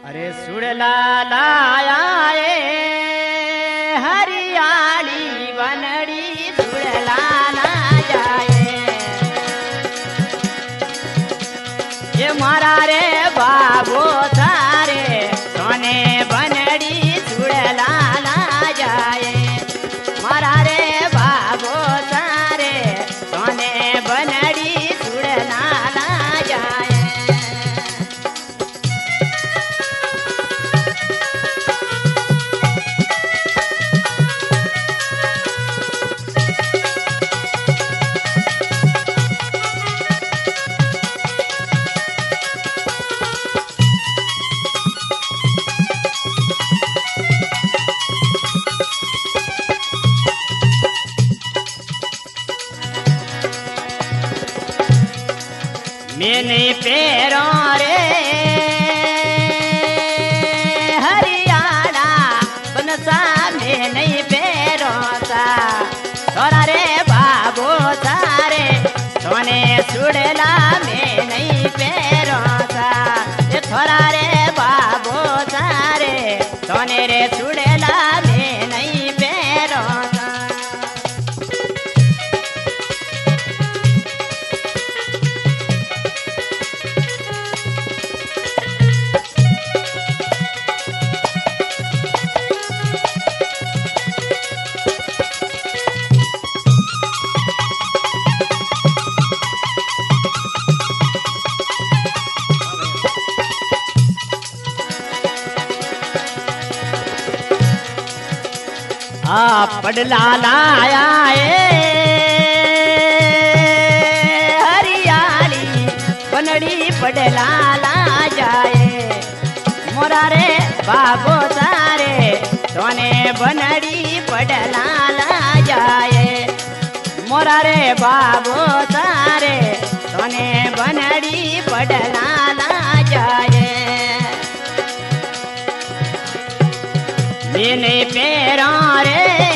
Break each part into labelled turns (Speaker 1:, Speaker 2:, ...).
Speaker 1: अरे सुड़ला लाया हरियाली बनड़ी सुड़ला लाया ये मारा रे बाबो थारे सोने बनड़ी सुड़ला लाया मारा रे बाबो थारे सोने बनड़ी सुड़ला लाया मैंने पैरों रे हरियाणा बनसा में नहीं पैरों सा थोड़ा रे बाबू सारे सोने सुड़ला में नहीं पैरों सा ये थोड़ा रे बाबू सारे सोने रे सुड़ला में नहीं पैरों सा पड़ला लाया हरियाली बनड़ी पड़ला ला जाए मोरा रे बाबो सारे सोने बनड़ी पड़ला ला जाए मोरा रे बाबो सारे सोने बनड़ी पड़ला ला जाए मैंने पैरों रे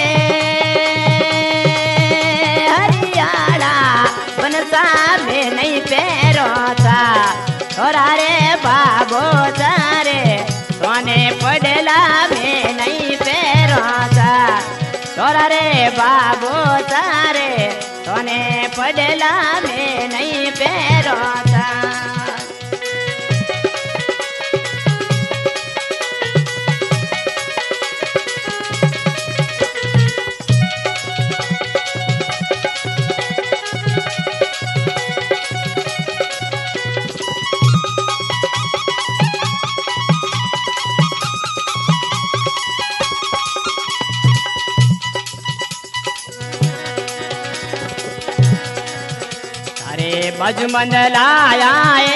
Speaker 1: हरियाणा बनसा में नहीं पैरों सा थोड़ा रे बाबो सारे सोने पड़ला में नहीं पैरों सा थोड़ा रे बाबो सारे सोने पड़ला में नहीं पैरों सा बाजू मंडलाया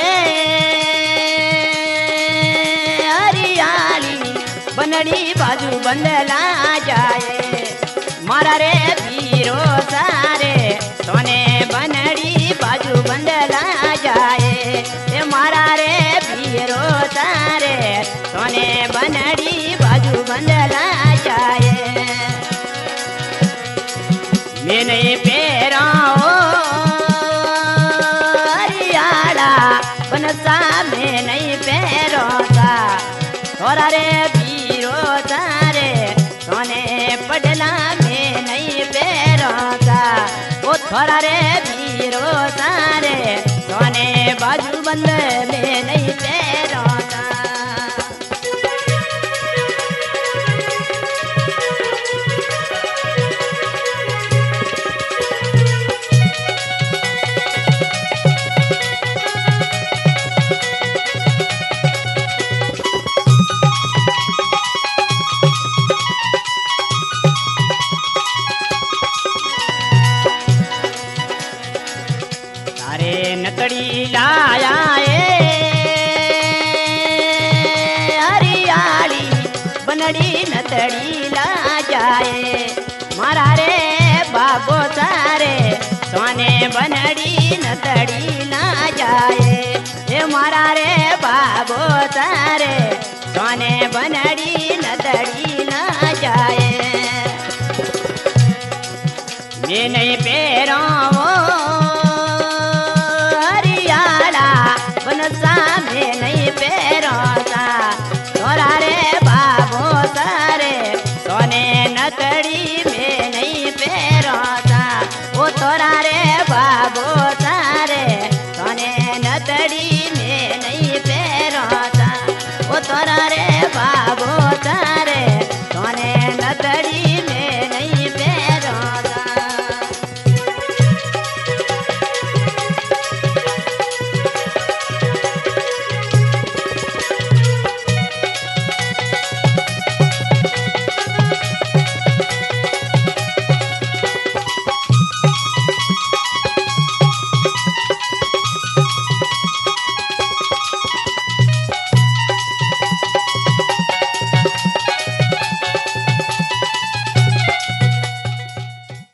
Speaker 1: हरियाली बनड़ी बाजू बंदला जाए मारा रे वीरो सारे सोने बनड़ी बाजू बंदला जाए ये मारा रे वीरो सारे सोने बनड़ी बाजू बंदला जाए मैं नहीं पैरों बनसा में नहीं पैरों सा थोड़ा रे वीरो सारे सोने पड़ला में नहीं पैरों सा वो थोड़ा रे वीरो सारे सोने बाजू बंद में नहीं पैरों सा नकड़ी लाया हरियाली बनड़ी नतड़ी ला जाए मारा रे बाबो सारे सोने बनड़ी नतड़ी ला जाए ये मारा रे बाबो सारे सोने बनड़ी नतड़ी ला जाए मैं नहीं पैरों